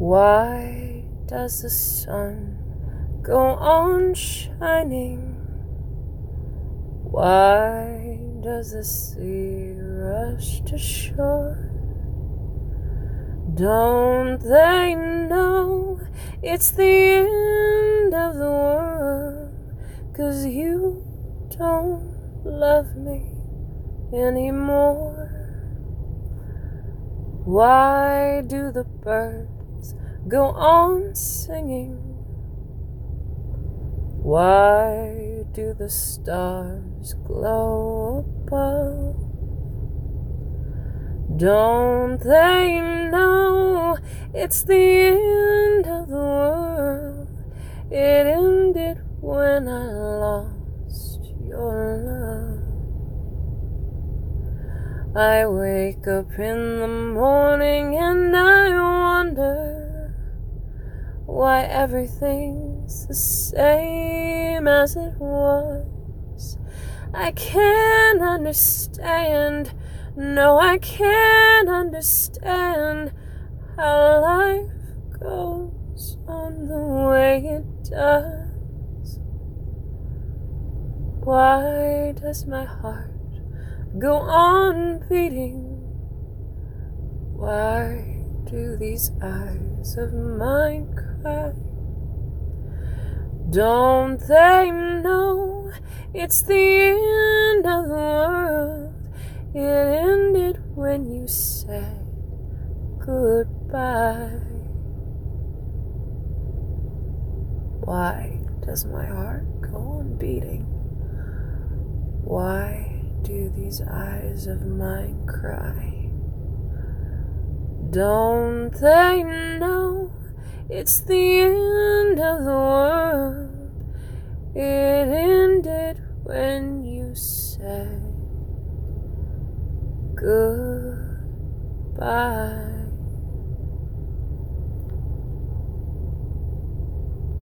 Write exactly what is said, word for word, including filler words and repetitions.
Why does the sun go on shining? Why does the sea rush to shore? Don't they know it's the end of the world? 'Cause you don't love me anymore. Why do the birds go on singing? Why do the stars glow above? Don't they know it's the end of the world? It ended when I lost your love. I wake up in the morning and I wonder why everything's the same as it was. I can't understand, no, I can't understand how life goes on the way it does. Why does my heart go on beating? Why do these eyes of mine cry? Don't they know it's the end of the world? It ended when you said goodbye. Why does my heart go on beating? Why do these eyes of mine cry? Don't they know it's the end of the world? It ended when you said goodbye.